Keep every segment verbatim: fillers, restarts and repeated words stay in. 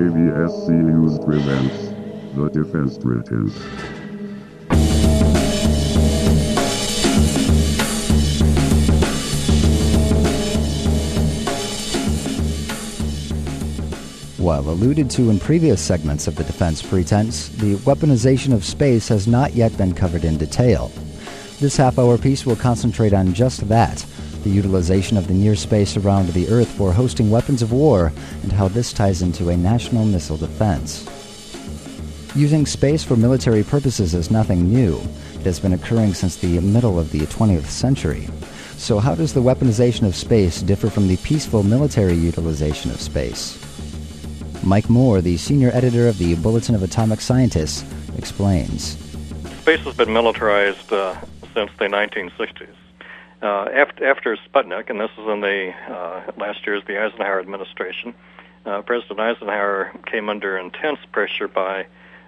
V S C News presents The Defense Critic. While alluded to in previous segments of the Defense Pretense, the weaponization of space has not yet been covered in detail. This half-hour piece will concentrate on just that, the utilization of the near space around the Earth for hosting weapons of war, and how this ties into a national missile defense. Using space for military purposes is nothing new. It has been occurring since the middle of the twentieth century. So how does the weaponization of space differ from the peaceful military utilization of space? Mike Moore, the senior editor of the Bulletin of Atomic Scientists, explains. Space has been militarized uh, since the nineteen sixties. Uh, after, after Sputnik, and this is in the uh, last year's the Eisenhower administration, uh, President Eisenhower came under intense pressure by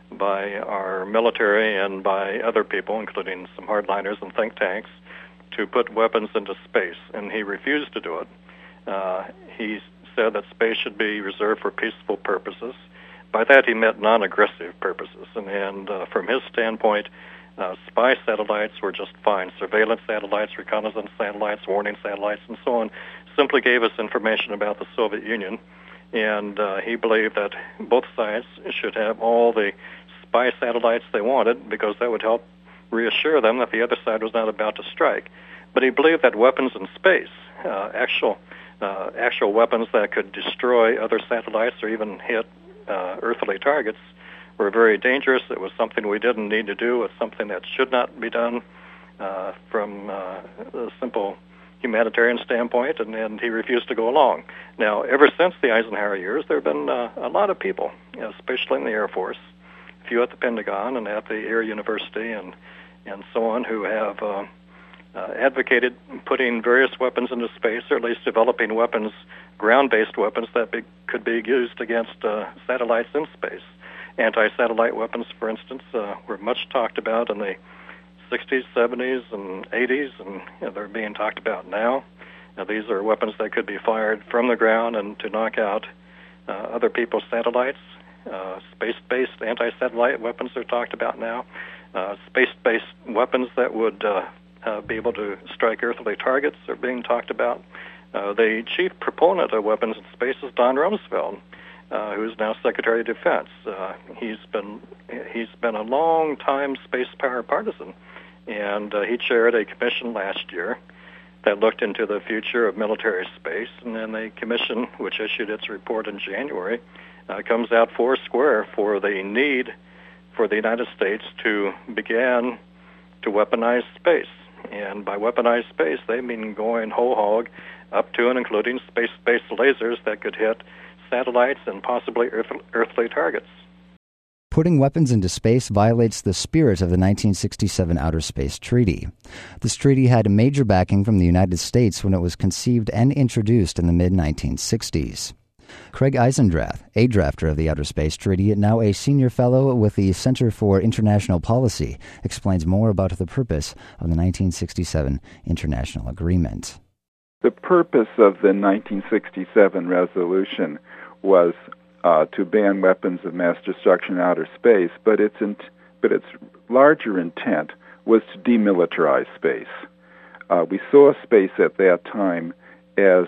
by our military and by other people, including some hardliners and think tanks, to put weapons into space, and he refused to do it. Uh, he said that space should be reserved for peaceful purposes. By that he meant non-aggressive purposes, and, and uh, from his standpoint, uh, spy satellites were just fine. Surveillance satellites, reconnaissance satellites, warning satellites, and so on simply gave us information about the Soviet Union, and uh, he believed that both sides should have all the spy satellites they wanted because that would help reassure them that the other side was not about to strike. But he believed that weapons in space, uh, actual uh, actual weapons that could destroy other satellites or even hit uh, earthly targets, were very dangerous. It was something we didn't need to do. It's something that should not be done uh, from uh, a simple humanitarian standpoint, and, and he refused to go along. Now, ever since the Eisenhower years, there have been uh, a lot of people, you know, especially in the Air Force, a few at the Pentagon and at the Air University and, and so on, who have uh, uh, advocated putting various weapons into space, or at least developing weapons, ground-based weapons that be, could be used against uh, satellites in space. Anti-satellite weapons, for instance, uh, were much talked about in the sixties, seventies, and eighties, and you know, they're being talked about now. Now. These are weapons that could be fired from the ground and to knock out uh, other people's satellites. Uh, space-based anti-satellite weapons are talked about now. Uh, space-based weapons that would uh, uh, be able to strike earthly targets are being talked about. Uh, the chief proponent of weapons in space is Don Rumsfeld, Uh, who is now Secretary of Defense. Uh, he's been he's been a long time space power partisan, and uh, he chaired a commission last year that looked into the future of military space, and then the commission, which issued its report in January, uh, comes out four square for the need for the United States to begin to weaponize space. And by weaponized space, they mean going whole hog up to and including space-based lasers that could hit satellites and possibly earth- earthly targets. Putting weapons into space violates the spirit of the nineteen sixty-seven Outer Space Treaty. This treaty had major backing from the United States when it was conceived and introduced in the mid nineteen sixties. Craig Eisendrath, a drafter of the Outer Space Treaty, now a senior fellow with the Center for International Policy, explains more about the purpose of the nineteen sixty-seven International Agreement. The purpose of the nineteen sixty-seven resolution was uh, to ban weapons of mass destruction in outer space, but its int- but its larger intent was to demilitarize space. Uh, we saw space at that time as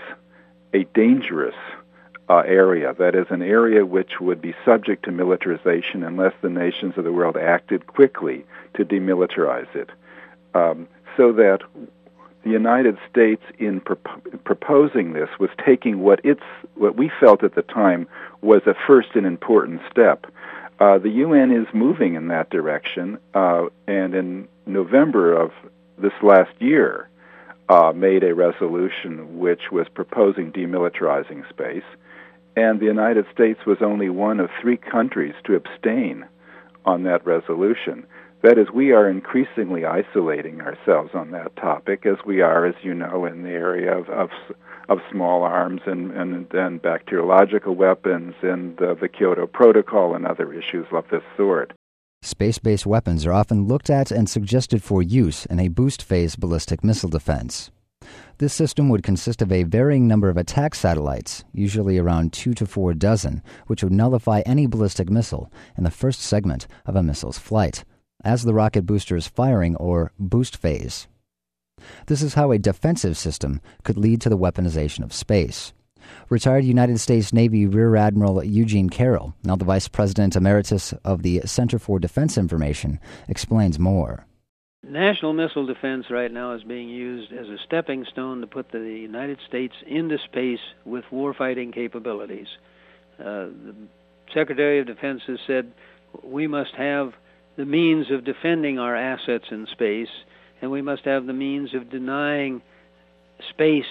a dangerous uh, area, that is, an area which would be subject to militarization unless the nations of the world acted quickly to demilitarize it. Um, so that the United States, in pro- proposing this, was taking what it's what we felt at the time was a first and important step. Uh, the U N is moving in that direction, uh, and in November of this last year, uh, made a resolution which was proposing demilitarizing space, and the United States was only one of three countries to abstain on that resolution. That is, we are increasingly isolating ourselves on that topic, as we are, as you know, in the area of of, of small arms and, and, and bacteriological weapons and uh, the Kyoto Protocol and other issues of this sort. Space-based weapons are often looked at and suggested for use in a boost phase ballistic missile defense. This system would consist of a varying number of attack satellites, usually around two to four dozen, which would nullify any ballistic missile in the first segment of a missile's flight, as the rocket booster is firing, or boost phase. This is how a defensive system could lead to the weaponization of space. Retired United States Navy Rear Admiral Eugene Carroll, now the Vice President Emeritus of the Center for Defense Information, explains more. National missile defense right now is being used as a stepping stone to put the United States into space with warfighting capabilities. Uh, the Secretary of Defense has said we must have the means of defending our assets in space, and we must have the means of denying space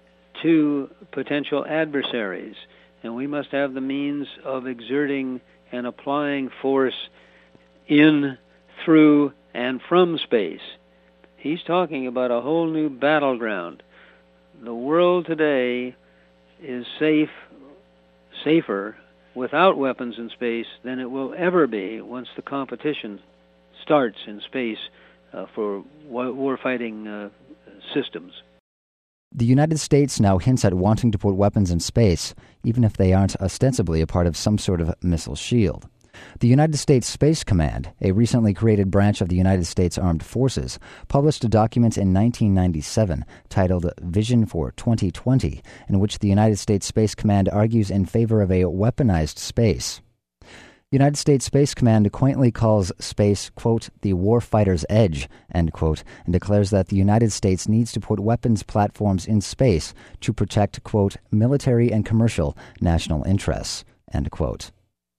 to potential adversaries, and we must have the means of exerting and applying force in, through, and from space. He's talking about a whole new battleground. The world today is safe, safer without weapons in space than it will ever be once the competition starts in space uh, for war-fighting uh, systems. The United States now hints at wanting to put weapons in space, even if they aren't ostensibly a part of some sort of missile shield. The United States Space Command, a recently created branch of the United States Armed Forces, published a document in nineteen ninety-seven titled Vision for twenty twenty, in which the United States Space Command argues in favor of a weaponized space. United States Space Command quaintly calls space, quote, the warfighter's edge, end quote, and declares that the United States needs to put weapons platforms in space to protect, quote, military and commercial national interests, end quote.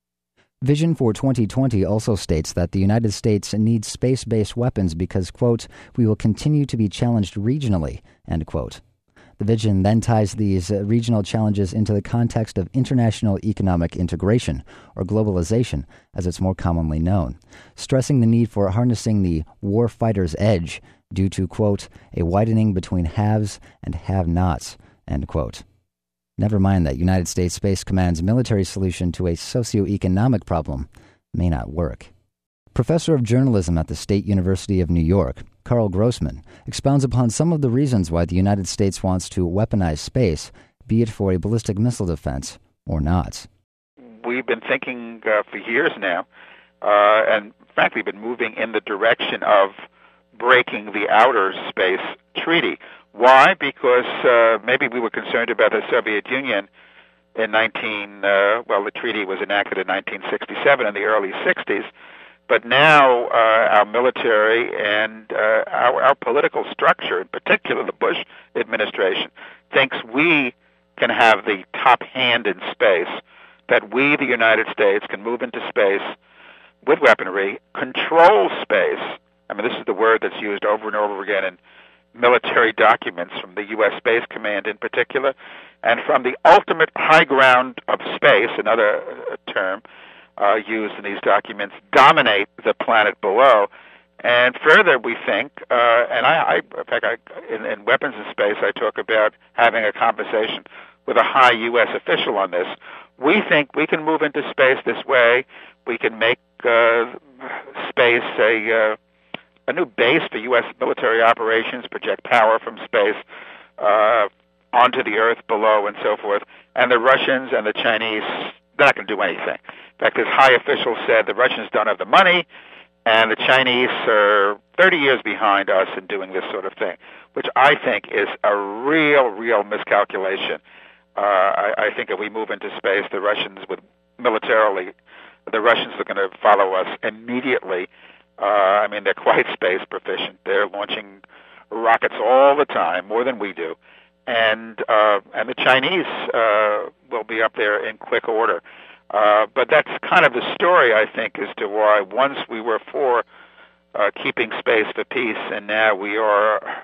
Vision for twenty twenty also states that the United States needs space-based weapons because, quote, we will continue to be challenged regionally, end quote. The vision then ties these uh, regional challenges into the context of international economic integration, or globalization, as it's more commonly known, stressing the need for harnessing the warfighter's edge due to, quote, a widening between haves and have-nots, end quote. Never mind that United States Space Command's military solution to a socio-economic problem may not work. Professor of journalism at the State University of New York, Carl Grossman, expounds upon some of the reasons why the United States wants to weaponize space, be it for a ballistic missile defense or not. We've been thinking uh, for years now, uh, and frankly been moving in the direction of breaking the Outer Space Treaty. Why? Because uh, maybe we were concerned about the Soviet Union in nineteen, uh, well, the treaty was enacted in nineteen sixty-seven, in the early sixties, but now uh, our military and uh, our, our political structure, in particular the Bush administration, thinks we can have the top hand in space, that we, the United States, can move into space with weaponry, control space. I mean, this is the word that's used over and over again in military documents from the U S Space Command in particular, and from the ultimate high ground of space, another term uh, used in these documents, dominate the planet below. And further, we think, uh, and I, I, in fact, I, in, in Weapons in Space, I talk about having a conversation with a high U S official on this. We think we can move into space this way. We can make uh, space a uh, a new base for U S military operations, project power from space uh, onto the Earth below and so forth. And the Russians and the Chinese, they're not going to do anything. In fact, this high official said the Russians don't have the money, and the Chinese are thirty years behind us in doing this sort of thing, which I think is a real, real miscalculation. Uh, I, I think if we move into space, the Russians would militarily, the Russians are going to follow us immediately. Uh, I mean, they're quite space proficient. They're launching rockets all the time, more than we do. And uh, and the Chinese uh, will be up there in quick order. Uh, but that's kind of the story, I think, as to why once we were for uh, keeping space for peace, and now we are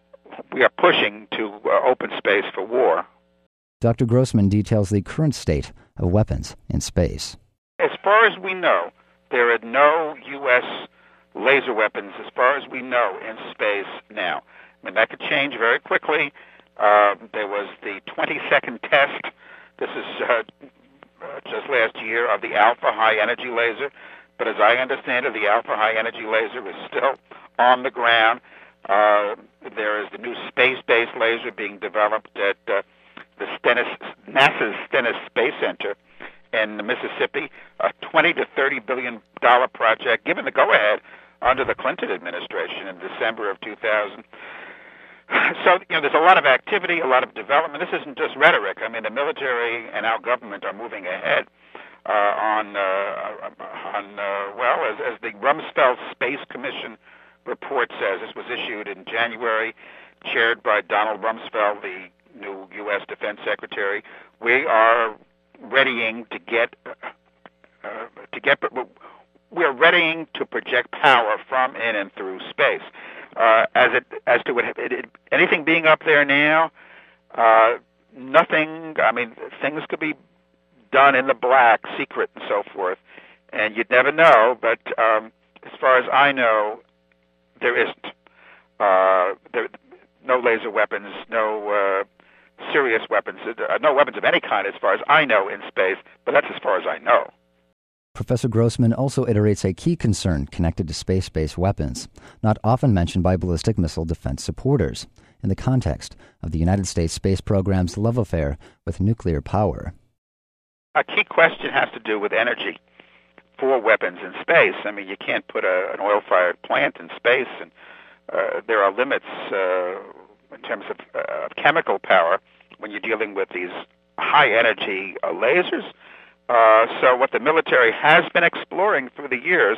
we are pushing to uh, open space for war. Doctor Grossman details the current state of weapons in space. As far as we know, there are no U S laser weapons, as far as we know, in space now. I mean, that could change very quickly. Uh, there was the twenty-second test. This is uh, just last year of the Alpha High Energy Laser. But as I understand it, the Alpha High Energy Laser is still on the ground. Uh, there is the new space-based laser being developed at uh, the Stennis, NASA's Stennis Space Center in Mississippi, a twenty to thirty billion dollar project given the go-ahead under the Clinton administration in December of two thousand. So, you know, there's a lot of activity, a lot of development. This isn't just rhetoric. I mean, the military and our government are moving ahead uh, on, uh, on uh, well, as, as the Rumsfeld Space Commission report says. This was issued in January, chaired by Donald Rumsfeld, the new U S Defense Secretary. We are readying to get, uh, to get, we're readying to project power from, in, and through space. Uh, as it as to it, it, it, anything being up there now, uh, nothing. I mean, things could be done in the black, secret, and so forth, and you'd never know. But um, as far as I know, there isn't. Uh, there, no laser weapons, no uh, serious weapons, uh, no weapons of any kind, as far as I know, in space. But that's as far as I know. Professor Grossman also iterates a key concern connected to space-based weapons, not often mentioned by ballistic missile defense supporters, in the context of the United States space program's love affair with nuclear power. A key question has to do with energy for weapons in space. I mean, you can't put a, an oil-fired plant in space, and uh, there are limits uh, in terms of uh, chemical power when you're dealing with these high-energy uh, lasers. Uh, so what the military has been exploring through the years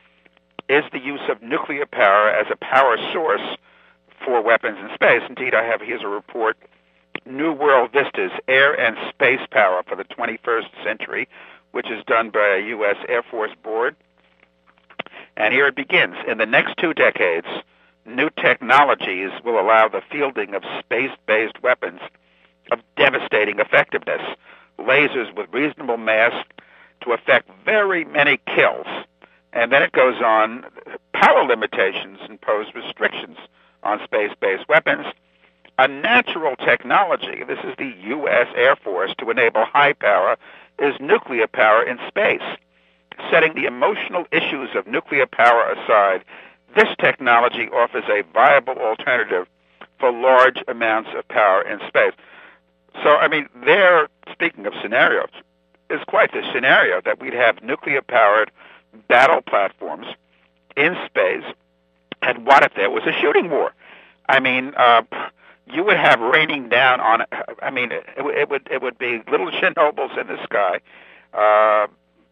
is the use of nuclear power as a power source for weapons in space. Indeed, I have here's a report, New World Vistas, Air and Space Power for the twenty-first Century, which is done by a U S Air Force board. And here it begins. In the next two decades, new technologies will allow the fielding of space-based weapons of devastating effectiveness. Lasers with reasonable mass to affect very many kills. And then it goes on, power limitations impose restrictions on space-based weapons. A natural technology, this is the U S Air Force, to enable high power is nuclear power in space. Setting the emotional issues of nuclear power aside, this technology offers a viable alternative for large amounts of power in space. So, I mean, there, speaking of scenarios, is quite the scenario that we'd have nuclear-powered battle platforms in space, and what if there was a shooting war? I mean, uh, you would have raining down on, I mean, it, it would it would be little Chernobyls in the sky, uh,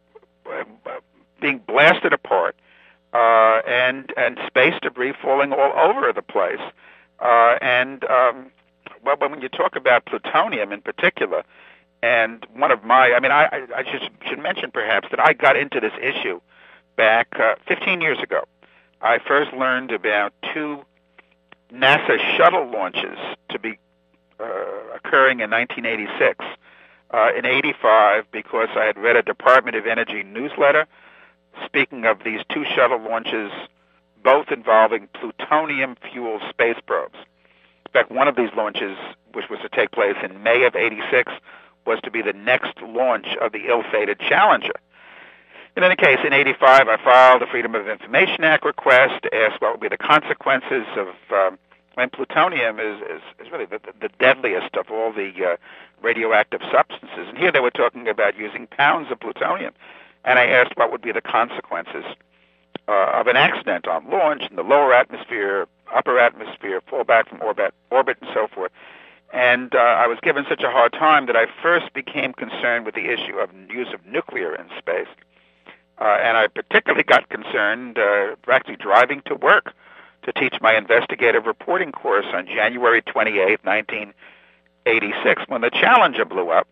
being blasted apart, uh, and, and space debris falling all over the place, uh, and... Um, Well, when you talk about plutonium in particular, and one of my, I mean, I, I just should mention perhaps that I got into this issue back uh, fifteen years ago. I first learned about two NASA shuttle launches to be uh, occurring in nineteen eighty-six. Uh, in eighty-five, because I had read a Department of Energy newsletter speaking of these two shuttle launches, both involving plutonium-fueled space probes. In fact, one of these launches, which was to take place in May of eighty-six, was to be the next launch of the ill-fated Challenger. In any case, in eighty-five, I filed a Freedom of Information Act request to ask what would be the consequences of, um, when plutonium is, is, is really the, the deadliest of all the uh, radioactive substances. And here they were talking about using pounds of plutonium. And I asked what would be the consequences uh, of an accident on launch in the lower atmosphere, upper atmosphere, fall back from orbit, orbit, and so forth. And uh, I was given such a hard time that I first became concerned with the issue of use of nuclear in space. Uh, and I particularly got concerned uh, actually driving to work to teach my investigative reporting course on January twenty-eighth, nineteen eighty-six, when the Challenger blew up.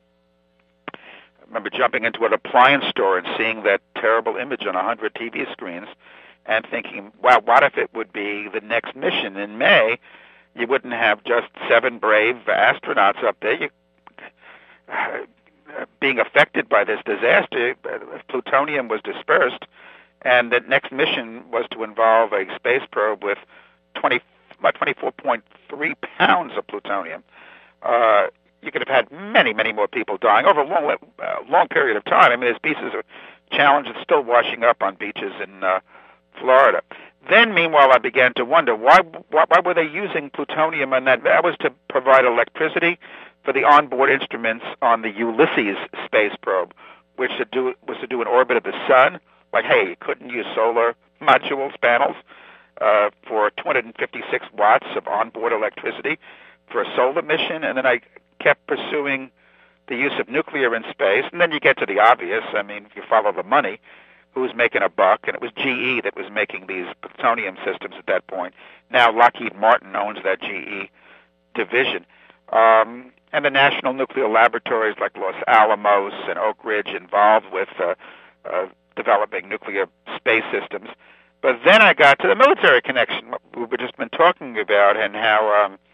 I remember jumping into an appliance store and seeing that terrible image on one hundred T V screens and thinking, wow, what if it would be the next mission in May? You wouldn't have just seven brave astronauts up there. You, uh, being affected by this disaster, plutonium was dispersed, and the next mission was to involve a space probe with twenty, about twenty-four point three pounds of plutonium. Uh, you could have had many, many more people dying over a long, uh, long period of time. I mean, there's pieces of Challenger still washing up on beaches in uh, Florida. then, meanwhile, I began to wonder, why, why, why were they using plutonium on that? That was to provide electricity for the onboard instruments on the Ulysses space probe, which to do, was to do an orbit of the sun. Like, hey, you couldn't use solar modules, panels, uh, for two hundred fifty-six watts of onboard electricity for a solar mission. And then I kept pursuing the use of nuclear in space. And then you get to the obvious. I mean, if you follow the money, who's making a buck? And it was G E that was making these plutonium systems at that point. Now Lockheed Martin owns that G E division. Um, and the national nuclear laboratories like Los Alamos and Oak Ridge involved with uh, uh, developing nuclear space systems. But then I got to the military connection, what we've just been talking about, and how um,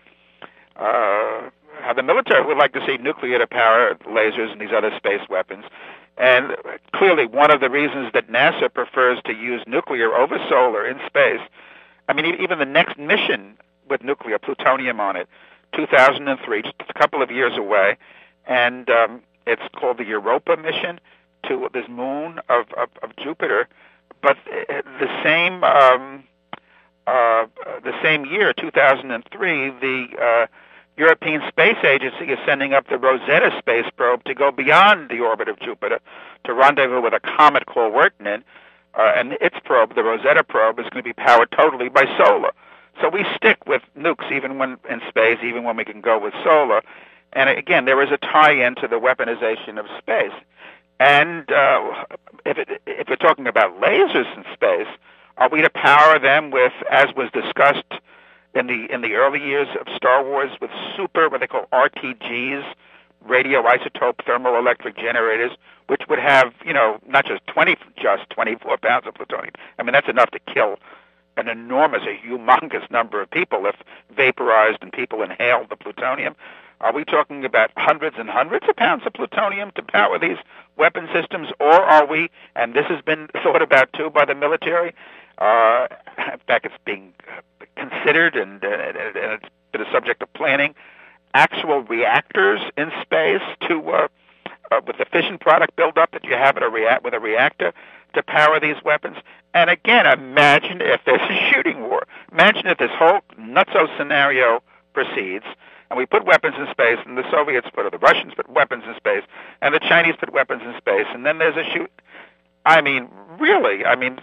uh, how the military would like to see nuclear to power lasers and these other space weapons. And clearly one of the reasons that NASA prefers to use nuclear over solar in space, I mean, even the next mission with nuclear plutonium on it, two thousand three, just a couple of years away, and um, it's called the Europa mission to this moon of, of, of Jupiter. But the same um, uh, the same year, two thousand three, the uh, European Space Agency is sending up the Rosetta space probe to go beyond the orbit of Jupiter to rendezvous with a comet called Wirtanen, uh, and its probe, the Rosetta probe, is going to be powered totally by solar. So we stick with nukes even when in space, even when we can go with solar. And again, there is a tie-in to the weaponization of space. And uh, if, it, if we're talking about lasers in space, are we to power them with, as was discussed in the in the early years of Star Wars, with super, what they call R T Gs, radioisotope thermoelectric generators, which would have, you know, not just twenty, just twenty-four pounds of plutonium. I mean, that's enough to kill an enormous, a humongous number of people if vaporized and people inhaled the plutonium. Are we talking about hundreds and hundreds of pounds of plutonium to power these weapon systems, or are we, and this has been thought about too by the military, uh, in fact it's being considered and, uh, and it's been a subject of planning, actual reactors in space to, uh, uh, with the fission product buildup that you have at a rea- with a reactor to power these weapons. And again, imagine if there's a shooting war. Imagine if this whole nutso scenario proceeds, and we put weapons in space, and the Soviets put, or the Russians put weapons in space, and the Chinese put weapons in space, and then there's a shoot. I mean, really, I mean,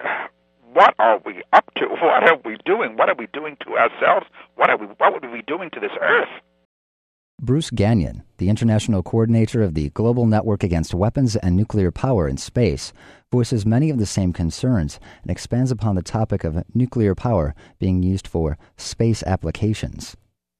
what are we up to? What are we doing? What are we doing to ourselves? What are we? What would we be doing to this Earth? Bruce Gagnon, the international coordinator of the Global Network Against Weapons and Nuclear Power in Space, voices many of the same concerns and expands upon the topic of nuclear power being used for space applications.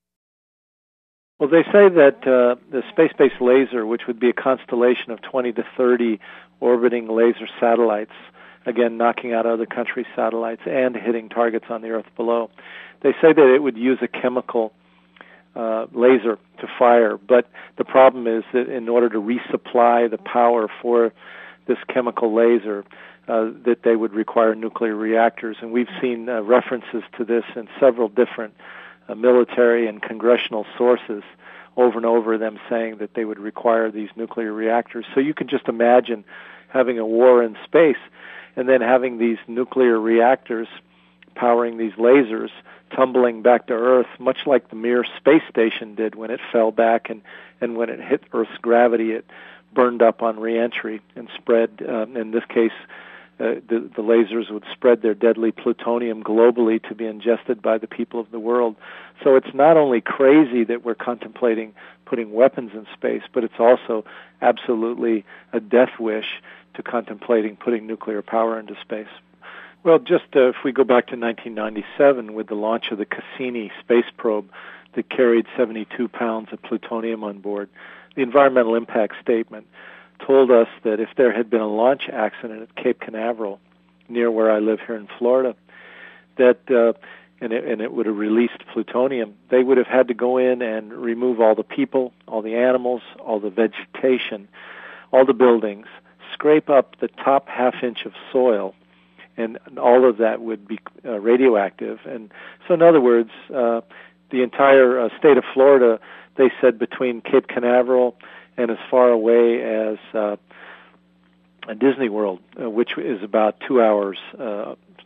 Well, they say that uh, the space-based laser, which would be a constellation of twenty to thirty orbiting laser satellites, again, knocking out other countries' satellites and hitting targets on the Earth below, they say that it would use a chemical uh, laser to fire. But the problem is that in order to resupply the power for this chemical laser, uh, that they would require nuclear reactors. And we've seen uh, references to this in several different Uh, military and congressional sources over and over, them saying that they would require these nuclear reactors. So you can just imagine having a war in space and then having these nuclear reactors powering these lasers tumbling back to Earth, much like the Mir space station did when it fell back, and, and when it hit Earth's gravity, it burned up on reentry and spread, um, in this case, Uh, the, the lasers would spread their deadly plutonium globally to be ingested by the people of the world. So it's not only crazy that we're contemplating putting weapons in space, but it's also absolutely a death wish to contemplating putting nuclear power into space. Well, just uh, if we go back to nineteen ninety-seven with the launch of the Cassini space probe that carried seventy-two pounds of plutonium on board, the environmental impact statement told us that if there had been a launch accident at Cape Canaveral, near where I live here in Florida, that uh, and, it, and it would have released plutonium, they would have had to go in and remove all the people, all the animals, all the vegetation, all the buildings, scrape up the top half inch of soil, and all of that would be uh, radioactive. And so in other words, uh, the entire uh, state of Florida, they said between Cape Canaveral and as far away as uh, Disney World, uh, which is about two hours uh,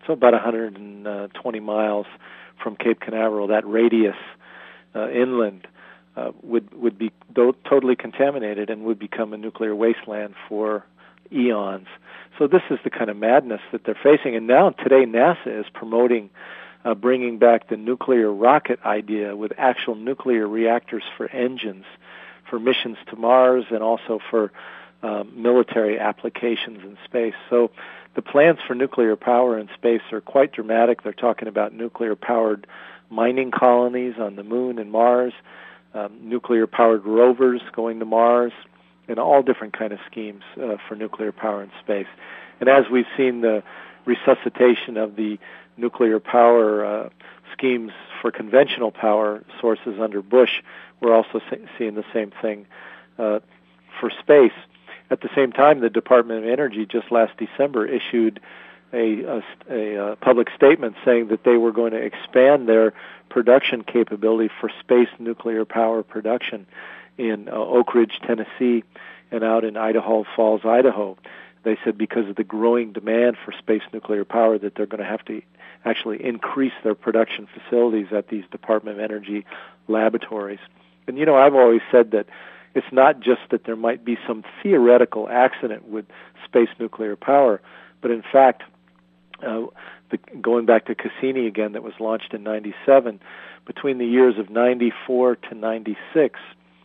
so about one hundred twenty miles from Cape Canaveral, that radius uh, inland uh, would would be do- totally contaminated and would become a nuclear wasteland for eons. So this is the kind of madness that they're facing. And now today NASA is promoting uh, bringing back the nuclear rocket idea with actual nuclear reactors for engines, for missions to Mars, and also for uh, military applications in space. So the plans for nuclear power in space are quite dramatic. They're talking about nuclear-powered mining colonies on the Moon and Mars, um, nuclear-powered rovers going to Mars, and all different kind of schemes uh, for nuclear power in space. And as we've seen the resuscitation of the nuclear power uh, schemes for conventional power sources under Bush, we're also seeing the same thing uh, for space. At the same time, the Department of Energy just last December issued a, a, a, a public statement saying that they were going to expand their production capability for space nuclear power production in uh, Oak Ridge, Tennessee, and out in Idaho Falls, Idaho. They said because of the growing demand for space nuclear power that they're going to have to actually increase their production facilities at these Department of Energy laboratories. And, you know, I've always said that it's not just that there might be some theoretical accident with space nuclear power, but in fact, uh, the, going back to Cassini again, that was launched in ninety-seven, between the years of ninety-four to ninety-six,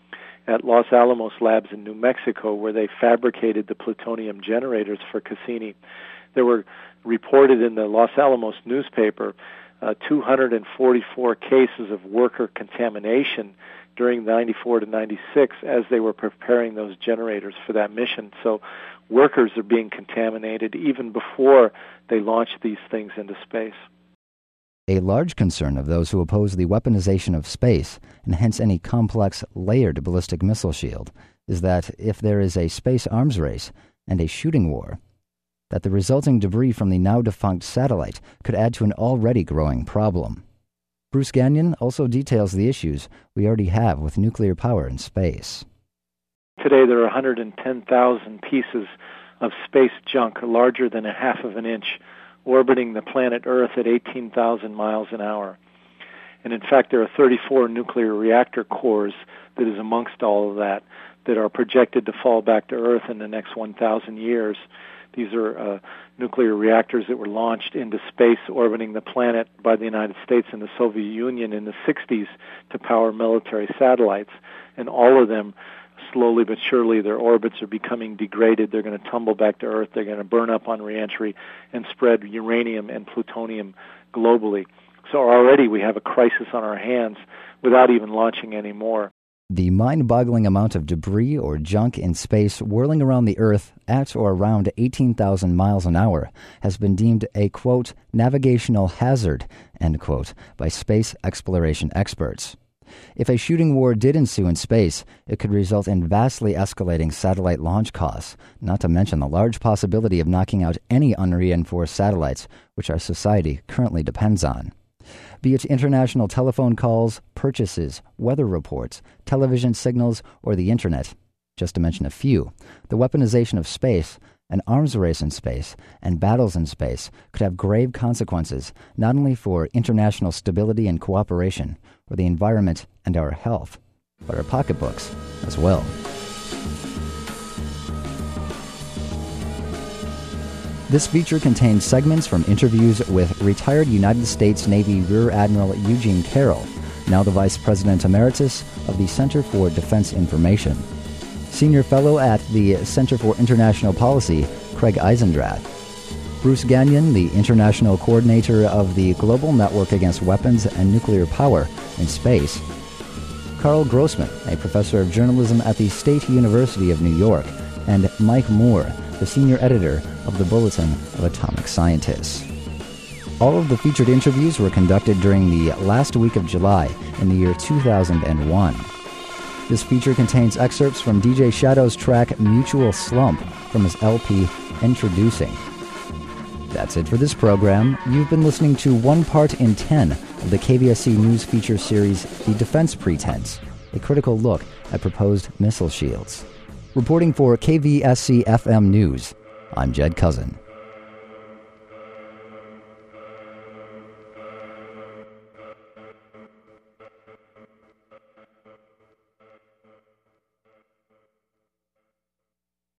at Los Alamos Labs in New Mexico, where they fabricated the plutonium generators for Cassini, there were reported in the Los Alamos newspaper uh, two hundred forty-four cases of worker contamination during ninety-four to ninety-six as they were preparing those generators for that mission. So workers are being contaminated even before they launch these things into space. A large concern of those who oppose the weaponization of space, and hence any complex, layered ballistic missile shield, is that if there is a space arms race and a shooting war, that the resulting debris from the now-defunct satellite could add to an already growing problem. Bruce Gagnon also details the issues we already have with nuclear power in space. Today there are one hundred ten thousand pieces of space junk larger than a half of an inch orbiting the planet Earth at eighteen thousand miles an hour. And in fact, there are thirty-four nuclear reactor cores that is amongst all of that that are projected to fall back to Earth in the next one thousand years. These are uh, nuclear reactors that were launched into space orbiting the planet by the United States and the Soviet Union in the sixties to power military satellites. And all of them, slowly but surely, their orbits are becoming degraded. They're going to tumble back to Earth. They're going to burn up on reentry and spread uranium and plutonium globally. So already we have a crisis on our hands without even launching any more. The mind-boggling amount of debris or junk in space whirling around the Earth at or around eighteen thousand miles an hour has been deemed a, quote, navigational hazard, end quote, by space exploration experts. If a shooting war did ensue in space, it could result in vastly escalating satellite launch costs, not to mention the large possibility of knocking out any unreinforced satellites, which our society currently depends on. Be it international telephone calls, purchases, weather reports, television signals, or the Internet, just to mention a few, the weaponization of space, an arms race in space, and battles in space could have grave consequences not only for international stability and cooperation, or the environment and our health, but our pocketbooks as well. This feature contains segments from interviews with retired United States Navy Rear Admiral Eugene Carroll, now the Vice President Emeritus of the Center for Defense Information, Senior Fellow at the Center for International Policy, Craig Eisendrath, Bruce Gagnon, the International Coordinator of the Global Network Against Weapons and Nuclear Power in Space, Carl Grossman, a professor of journalism at the State University of New York, and Mike Moore, the senior editor of the Bulletin of Atomic Scientists. All of the featured interviews were conducted during the last week of July in the year two thousand one. This feature contains excerpts from D J Shadow's track Mutual Slump from his L P Introducing. That's it for this program. You've been listening to one part in ten of the K V S C News feature series The Defense Pretense, a critical look at proposed missile shields. Reporting for K V S C F M News, I'm Jed Cousin.